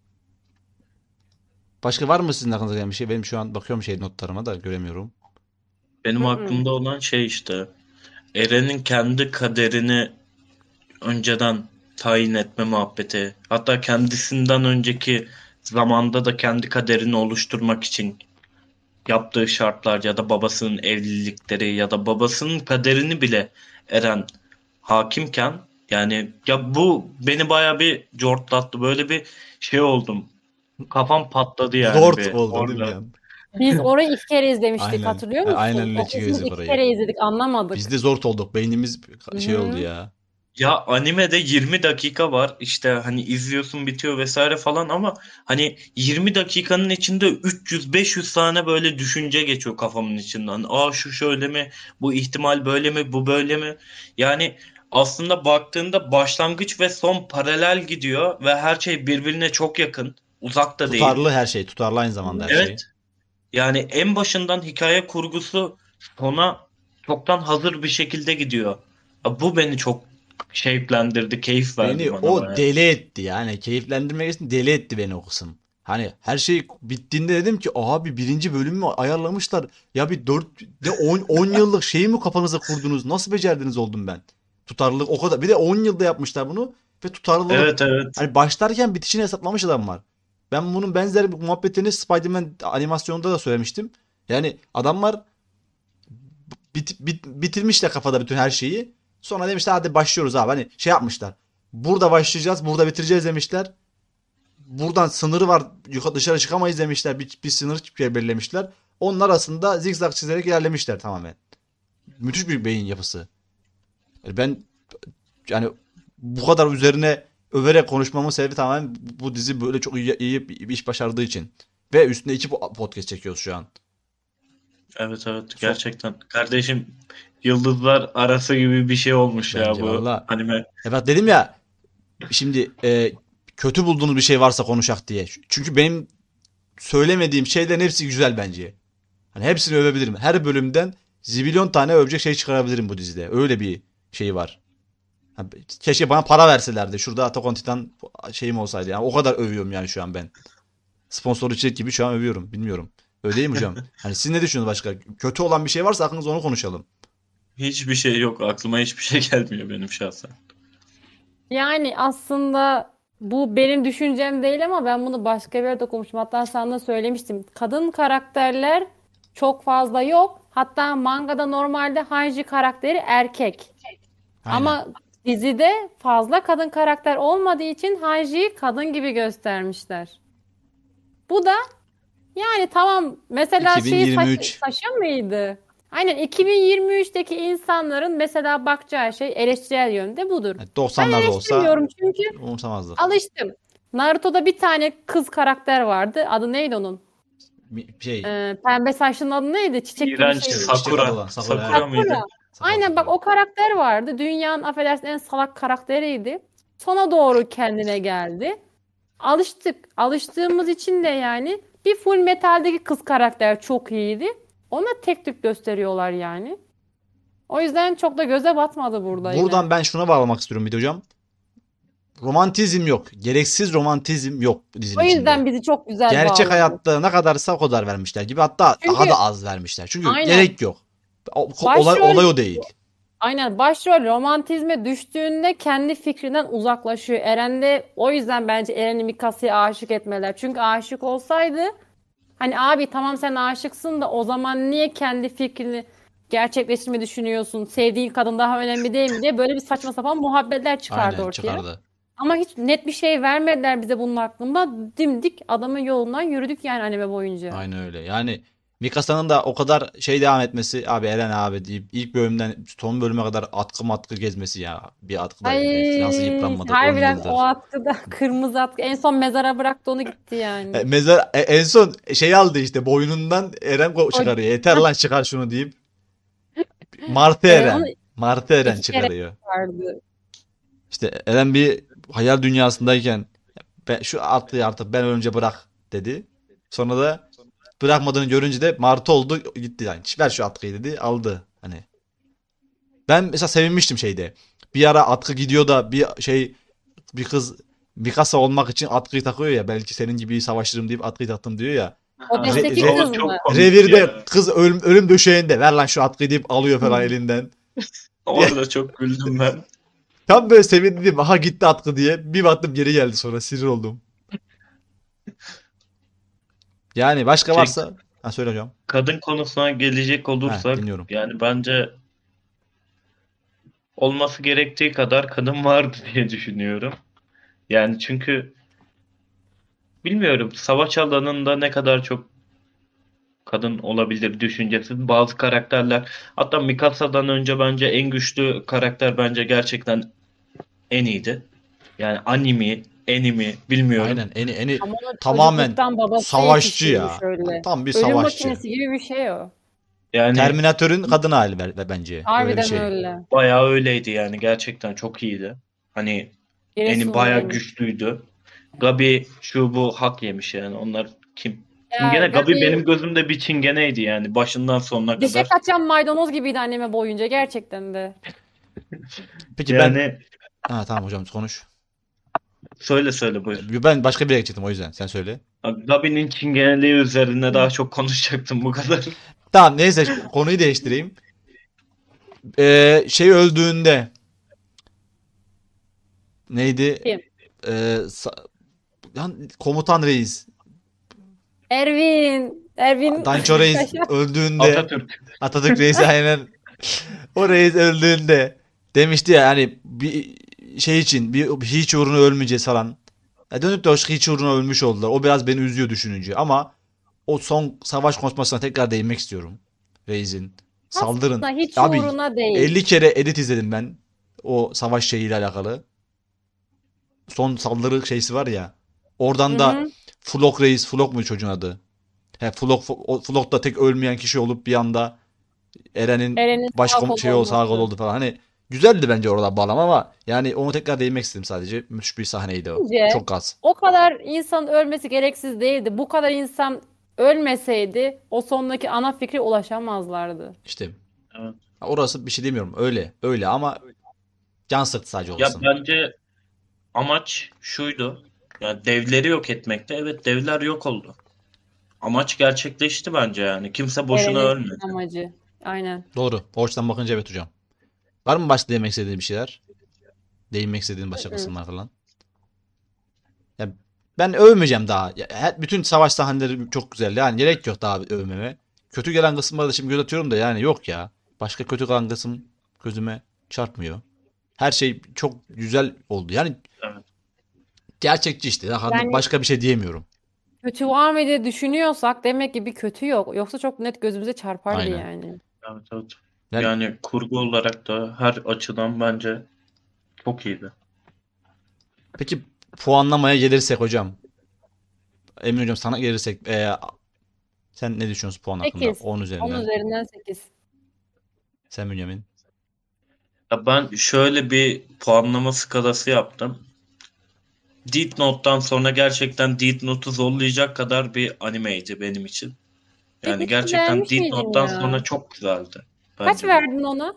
başka var mı sizin aklınıza gelen bir şey? Benim şu an bakıyorum şey notlarıma da göremiyorum. Benim Hı hı. aklımda olan şey işte Eren'in kendi kaderini önceden tayin etme muhabbeti. Hatta kendisinden önceki zamanda da kendi kaderini oluşturmak için yaptığı şartlar ya da babasının evlilikleri ya da babasının kaderini bile Eren hakimken yani ya bu beni baya bir cortlattı. Böyle bir şey oldum. Kafam patladı yani Zort bir oldu değil mi orada. yani? Biz orayı iki kere izlemiştik, Aynen. hatırlıyor A- musun? Aynen O öyle kısmı çıkıyoruz iki orayı. kere izledik, anlamadık. Biz de zort olduk. Beynimiz şey Hı oldu hı. ya. Ya animede yirmi dakika var işte hani izliyorsun bitiyor vesaire falan ama hani yirmi dakikanın içinde üç yüz beş yüz tane böyle düşünce geçiyor kafamın içinden. Aa şu şöyle mi? Bu ihtimal böyle mi? Bu böyle mi? Yani aslında baktığında başlangıç ve son paralel gidiyor ve her şey birbirine çok yakın. Uzak da değil. Tutarlı her şey. Tutarlı aynı zamanda her şey. Evet. Yani en başından hikaye kurgusu sona çoktan hazır bir şekilde gidiyor. Ya bu beni çok şevklendirdi, keyif verdi Beni bana o bayağı. deli etti yani. Keyiflendirmek için deli etti beni o kısım. Hani her şey bittiğinde dedim ki abi birinci bölümü ayarlamışlar. Ya bir dört de on yıllık şeyi mi kafanıza kurdunuz? Nasıl becerdiniz oldum ben. Tutarlılık o kadar. Bir de on yılda yapmışlar bunu ve tutarlılık Evet evet. hani başlarken bitişini hesaplamış adam var. Ben bunun benzer bir muhabbetini Spider-Man animasyonunda da söylemiştim. Yani adamlar bit, bit, bitirmişler kafada bütün her şeyi. Sonra demişler hadi başlıyoruz abi. Hani şey yapmışlar. Burada başlayacağız, burada bitireceğiz demişler. Buradan sınırı var. Yukarı dışarı çıkamayız demişler. Bir, bir sınır belirlemişler. Onun arasında zigzag çizerek ilerlemişler tamamen. Müthiş bir beyin yapısı. Yani ben yani bu kadar üzerine överek konuşmamın sebebi tamamen bu dizi böyle çok iyi, iyi bir iş başardığı için. Ve üstüne iki podcast çekiyoruz şu an. Evet evet gerçekten. Kardeşim yıldızlar arası gibi bir şey olmuş ya Bence bu valla. anime. Evet dedim ya şimdi e, kötü bulduğunuz bir şey varsa konuşak diye. Çünkü benim söylemediğim şeylerin hepsi güzel bence. Hani hepsini övebilirim. Her bölümden zibilyon tane övecek şey çıkarabilirim bu dizide. Öyle bir şey var. Ha, keşke bana para verselerdi. Şurada Attack on Titan şeyim olsaydı. Yani o kadar övüyorum yani şu an ben. Sponsor içerik gibi şu an övüyorum. Bilmiyorum. Öyle değil mi hocam? Hani siz ne düşünüyorsunuz başka? Kötü olan bir şey varsa aklınızda onu konuşalım. Hiçbir şey yok. Aklıma hiçbir şey gelmiyor benim şahsen. Yani aslında bu benim düşüncem değil ama ben bunu başka bir yerde okumuştum. Hatta sana da söylemiştim. Kadın karakterler çok fazla yok. Hatta mangada normalde Hanji karakteri erkek. Aynen. Ama dizide fazla kadın karakter olmadığı için Hanji'yi kadın gibi göstermişler. Bu da yani tamam mesela şeyi saç, iki bin yirmi üç. saçı mıydı? Aynen iki bin yirmi üçteki insanların mesela bakacağı şey eleştirel yönde budur. Yani Ben doksanlarda olsa eleştirmiyorum çünkü umursamazdık. alıştım. Naruto'da bir tane kız karakter vardı. Adı neydi onun? Bir şey Ee, pembe saçlının adı neydi? Çiçek gibi bir İğrenç şeydi. Çiçek Sakura. adı olan, Sakura, Sakura evet. mıydı? Sakura. Aynen bak o karakter vardı. Dünyanın affedersin en salak karakteriydi. Sona doğru kendine geldi. Alıştık. Alıştığımız için de yani bir Full Metal'deki kız karakter çok iyiydi. Ona tek tük gösteriyorlar yani. O yüzden çok da göze batmadı burada yine. Buradan ben şuna bağlamak istiyorum bir de hocam. Romantizm yok. Gereksiz romantizm yok dizinin O yüzden içinde. bizi çok güzel Gerçek bağladı. hayatta ne kadarsa o kadar vermişler gibi. Hatta Çünkü- daha da az vermişler. Çünkü Aynen. gerek yok. O- Başrol- olay, olay o değil. Aynen başrol romantizme düştüğünde kendi fikrinden uzaklaşıyor. Eren de o yüzden bence Eren'i Mikasa'ya aşık etmeler. Çünkü aşık olsaydı hani abi tamam sen aşıksın da o zaman niye kendi fikrini gerçekleştirmeyi düşünüyorsun? Sevdiğin kadın daha önemli değil mi diye böyle bir saçma sapan muhabbetler çıkardı Aynen ortaya. çıkardı. Ama hiç net bir şey vermediler bize bunun hakkında. Dimdik adamın yolundan yürüdük yani anime boyunca. Aynen öyle. Yani Mikasa'nın da o kadar şey devam etmesi abi Eren abi deyip ilk bölümden son bölüme kadar atkı matkı gezmesi ya. Bir atkıda Ay nasıl yıpranmadı on harbiden yıldır. o atkıda kırmızı atkı en son mezara bıraktı onu gitti yani. E, Mezar e, en son şey aldı işte boynundan Eren ko- çıkarıyor. Yeter lan çıkar şunu deyip. Martı E, Eren. onu Martı Eren iki kere çıkarıyor. vardı. İşte Eren bir hayal dünyasındayken ben, şu atlıyı artık ben önce bırak dedi. Sonra da bırakmadığını görünce de Martı oldu gitti yani. Ver şu atkıyı dedi aldı. Hani ben mesela sevinmiştim şeyde. Bir ara atkı gidiyor da bir şey bir kız Mikasa olmak için atkıyı takıyor ya. Belki senin gibi savaşırım deyip atkıyı taktım diyor ya. O Ha, destek re- kız o çok mı? komik Revirde ya. kız ölüm, ölüm döşeğinde ver lan şu atkıyı deyip alıyor falan elinden. Orada çok güldüm ben. Tam böyle sevindim. Aha gitti atkı diye. Bir baktım geri geldi sonra. Sinir oldum. Yani başka Şey, varsa. Ha söyle hocam. kadın konusuna gelecek Ha, olursak dinliyorum. yani bence olması gerektiği kadar kadın vardı diye düşünüyorum. Yani çünkü bilmiyorum savaş alanında ne kadar çok kadın olabilir düşüncesi bazı karakterler hatta Mikasa'dan önce bence en güçlü karakter bence gerçekten en iyiydi. Yani anime, anime bilmiyorum. Aynen. Eni, eni Ama onu tamamen çocukluktan babası savaşçı ya. yetiştirmiş öyle. Tam bir Ölüm savaşçı. makinesi gibi bir şey o. Yani Terminatörün kadın hali be- be- bence. Öyle bir Harbiden şey. öyle. bayağı öyleydi yani gerçekten çok iyiydi. Hani Giresun eni bayağı öyleymiş. güçlüydü. Gabi şu bu hak yemiş yani onlar kim? Ya, Çingene Gabi Gabi- benim gözümde bir çingeneydi yani başından sonuna Dişe kadar. kaçan maydanoz gibiydi anneme boyunca gerçekten de. Peki ben... Yani Ha tamam hocam konuş. söyle söyle buyur. Ben başka bir yere gidecektim o yüzden. Sen söyle. Gabi'nin çingeneliği üzerine daha çok konuşacaktım bu kadar. Tamam neyse konuyu değiştireyim. Ee, şey öldüğünde neydi? Kim? Ee, sa- lan komutan reis. Ervin. Ervin. Danço reis öldüğünde Atatürk. Atatürk reis aynen. O reis öldüğünde demişti ya hani bir şey için bir hiç uğruna ölmeyeceğiz falan. Ya dönüp de o hiç uğruna ölmüş oldular. O biraz beni üzüyor düşününce ama o son savaş konuşmasına tekrar değinmek istiyorum. Reis'in. Saldırın. Aslında hiç Abi uğruna değil. elli kere edit izledim ben. O savaş şeyiyle alakalı. Son saldırı şeysi var ya. Oradan Hı da hı. Flok Reis. Flok mu çocuğun adı? He, Flok, o- Flok da tek ölmeyen kişi olup bir anda Eren'in Eren'in baş sağ kom kolu şey o sağ kol olması. oldu falan. Hani güzeldi bence orada bağlam ama yani onu tekrar değinmek istedim sadece. Müthiş bir sahneydi o. Bence Çok az. o kadar insanın ölmesi gereksiz değildi. Bu kadar insan ölmeseydi o sondaki ana fikre ulaşamazlardı. İşte Evet. orası bir şey demiyorum. Öyle. Öyle ama can sıktı sadece Ya orası. bence amaç şuydu. Ya devleri yok etmekte. Evet, devler yok oldu. Amaç gerçekleşti bence yani. Kimse boşuna Eren'in ölmedi. amacı. Aynen. Doğru. O açıdan bakınca evet hocam. Var mı başka değinmek istediğin bir şeyler? Değinmek istediğin başka Hı. kısımlar falan. Ya ben övmeyeceğim daha. Ya, her- bütün savaş sahneleri çok güzel. Yani gerek yok daha övmeme. Kötü gelen kısımları da şimdi göz atıyorum da yani yok ya. Başka kötü gelen kısım gözüme çarpmıyor. Her şey çok güzel oldu. Yani Evet. gerçekçi işte. Daha Yani başka bir şey diyemiyorum. kötü var mı diye düşünüyorsak demek ki bir kötü yok. Yoksa çok net gözümüze çarpardı Aynen. yani. Evet, evet. Yani Yani kurgu olarak da her açıdan bence çok iyiydi. peki puanlamaya gelirsek hocam. Emin hocam sana gelirsek e, sen ne düşünüyorsun puan hakkında? sekiz. on on üzerinden. üzerinden sekiz. Sen Bünyamin. Ya ben şöyle bir puanlama skalası yaptım. Death Note'dan sonra gerçekten Death Note'u zorlayacak kadar bir animeydi benim için. Death Yani Note'u gerçekten beğenmiş Death miydin Note'dan ya? sonra çok güzeldi Kaç bence bu. verdin ona?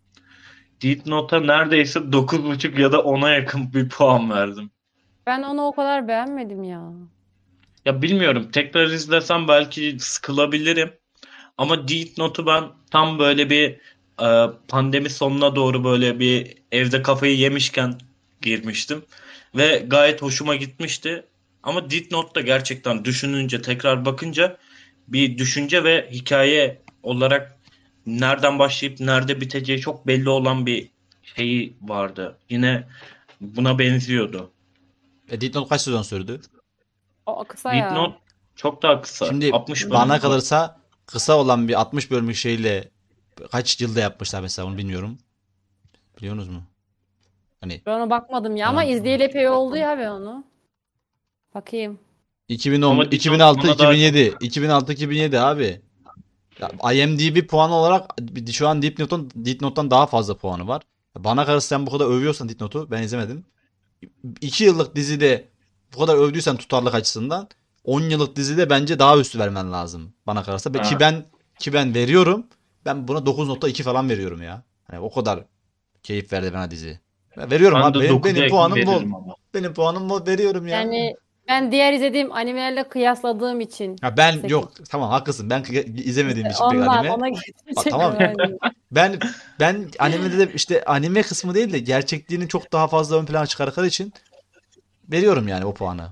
Death Note'a neredeyse dokuz buçuk ya da ona yakın bir puan verdim. Ben onu o kadar beğenmedim ya. Ya bilmiyorum, tekrar izlesem belki sıkılabilirim. Ama Death Note'u ben tam böyle bir e, pandemi sonuna doğru böyle bir evde kafayı yemişken girmiştim. Ve gayet hoşuma gitmişti. Ama Death Note da gerçekten düşününce, tekrar bakınca bir düşünce ve hikaye olarak nereden başlayıp nerede biteceği çok belli olan bir şeyi vardı. Yine buna benziyordu. E, Death Note kaç sezon sürdü? O kısa Death ya. Note çok daha kısa. Şimdi altmış Hmm. bana bölüm var. kalırsa kısa olan bir altmış bölümlük şeyle kaç yılda yapmışlar mesela onu bilmiyorum. Biliyorsunuz mu? Hani Ben ona bakmadım ya ama tamam. izleyeli epey oldu ya ben onu. Bakayım. iki bin on, Ama Death Note iki bin altı, bana daha çok... iki bin yedi, iki bin altı, iki bin yedi abi. Ya, IMDb puanı olarak şu an Death Note'tan, Death Note'tan daha fazla puanı var. Bana kalırsa sen bu kadar övüyorsan Death Note'u ben izlemedim. iki yıllık dizide bu kadar övdüysen tutarlık açısından on yıllık dizide bence daha üstü vermen lazım bana kalırsa. Ki Ha. ben ki ben veriyorum. Ben buna dokuz nokta iki falan veriyorum ya. Hani o kadar keyif verdi bana dizi. Ben veriyorum Ben abi. de Benim, dokuza benim yakın puanım bol. veririm ama. Benim puanım bol veriyorum ya. Yani ben diğer izlediğim animelerle kıyasladığım için Ha ben sekiz. yok tamam haklısın. Ben kı- izlemediğim için pek Ondan anime. ona Bak, geçecektim tamam. yani. Ben ben animede de işte anime kısmı değil de gerçekliğini çok daha fazla ön plana çıkardıkları için veriyorum yani o puanı.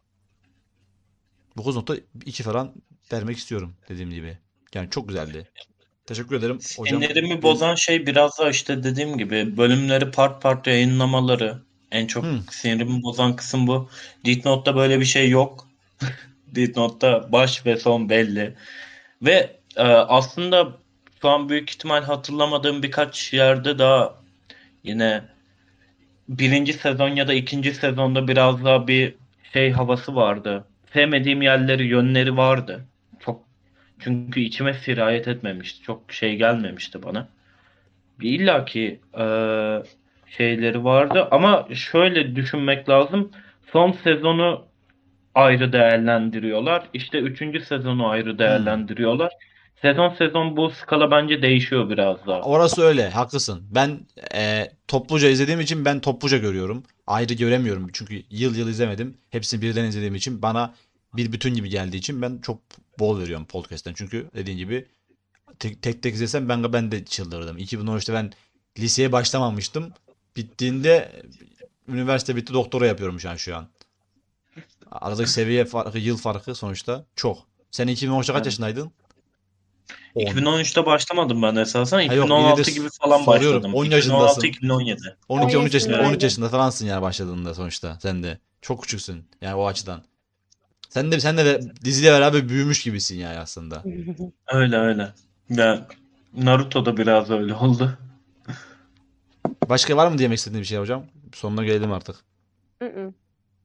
dokuz nokta iki falan vermek istiyorum dediğim gibi. Yani çok güzeldi. Teşekkür ederim hocam. Sinirimi Ben- bozan şey biraz da işte dediğim gibi bölümleri part part yayınlamaları. En çok Hı. sinirimi bozan kısım bu. Death Note'da böyle bir şey yok. Death Note'da baş ve son belli. Ve e, aslında şu an büyük ihtimal hatırlamadığım birkaç yerde daha yine birinci sezon ya da ikinci sezonda biraz daha bir şey havası vardı. Sevmediğim yerleri, yönleri vardı. Çok, çünkü içime sirayet etmemişti. Çok şey gelmemişti bana. Bir illaki eee, şeyleri vardı ama şöyle düşünmek lazım. Son sezonu ayrı değerlendiriyorlar. İşte üçüncü sezonu ayrı Hmm. değerlendiriyorlar. Sezon sezon bu skala bence değişiyor biraz daha. Orası öyle, haklısın. Ben e, topluca izlediğim için ben topluca görüyorum. Ayrı göremiyorum. Çünkü yıl yıl izlemedim. Hepsini birden izlediğim için bana bir bütün gibi geldiği için ben çok bol veriyorum podcast'ten. Çünkü dediğin gibi tek tek, tek izlesem ben ben de çıldırırdım. iki bin on üçte ben liseye başlamamıştım. Bittiğinde üniversite bitti doktora yapıyorum şu an şu an. Aradaki seviye farkı, yıl farkı sonuçta çok. Sen iki bin on üçte kaç Yani yaşındaydın? on. iki bin on üçte başlamadım ben esasen. Ha yok yine de iki bin on altı gibi falan soruyorum. başladım. on yaşındasın. iki bin on altı-iki bin on yedi. on iki on üç yaşında on üç yaşındaydı. yaşında falansın yani başladığında sonuçta sen de. Çok küçüksün yani o açıdan. Sen de sen de diziyle beraber büyümüş gibisin yani aslında. Öyle öyle. Ya Naruto da biraz öyle oldu. Başka var mı diyemek istediğin bir şey hocam? Sonuna gelelim artık. Hı hı.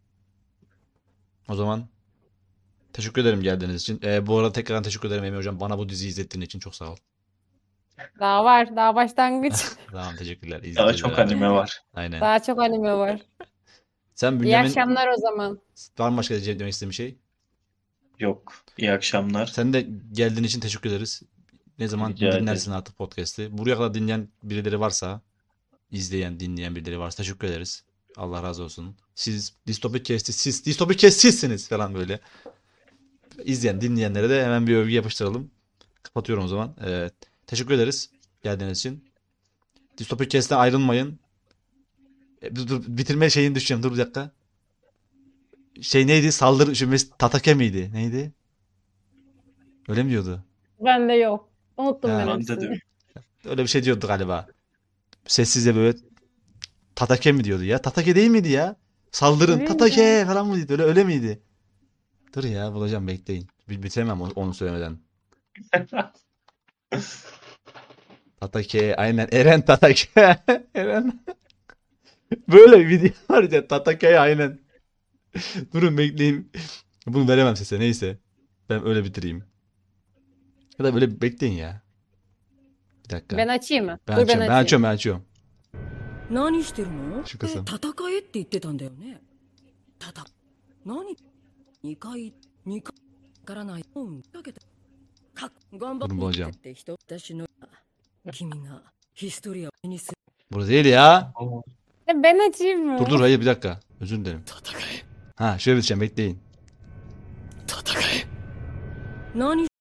O zaman teşekkür ederim geldiğiniz için. Ee, bu arada tekrar teşekkür ederim Emre hocam. Bana bu diziyi izlettiğin için çok sağ ol. Daha var. Daha başlangıç. Tamam teşekkürler. Daha İzleyeceğiz çok beraber. anime var. Aynen. Daha çok anime var. Sen İyi Bünyamin akşamlar o zaman. var mı başka diyeceğim demek istediğin bir şey? Yok. İyi akşamlar. Sen de geldiğin için teşekkür ederiz. Ne zaman Rica ederim. dinlersin artık podcast'i. Buraya kadar dinleyen birileri varsa, izleyen, dinleyen birileri varsa teşekkür ederiz. Allah razı olsun. Siz Distopik Cast'i, siz Distopik Cast sizsiniz falan böyle. İzleyen, dinleyenlere de hemen bir övgü yapıştıralım. Kapatıyorum o zaman. Ee, teşekkür ederiz geldiğiniz için. Distopik Cast'ten ayrılmayın. E, dur, dur, bitirme şeyini düşeceğim. Dur bir dakika. Şey neydi? Saldırı şu mes- Tatake miydi? Neydi? Öyle mi diyordu? Bende yok. Unuttum Ha. ben Ben de hepsini. diyorum. Öyle bir şey diyordu galiba. Sessizce böyle Tatake mi diyordu ya? Tatake değil miydi ya? Saldırın Bilmiyorum. Tatake falan mıydı? Öyle öyle miydi? Dur ya bulacağım bekleyin. Bi- Bitiremem onu, onu söylemeden. Tatake aynen Eren Tatake. Eren. Böyle bir video var ya Tatake aynen. Durun bekleyin. Bunu veremem size neyse. Ben öyle bitireyim. Ya da böyle bekleyin ya. Bir dakika. Ben açayım mı? Ben Dur ben açıyorum, ben açayım. açıyorum, ben açıyorum. 何してるの？ シュカさんで戦えって言ってたんだよね。たた何二回二回わからない。うんだけどか頑張 Bunu bulacağım. って人私の君がヒストリアをにする。 Burada değil ya. E, Ben açayım mı? Dur dur hayır bir dakika. Özür dilerim. 戦え Ha şöyle biteceğim bekleyin. 戦え。何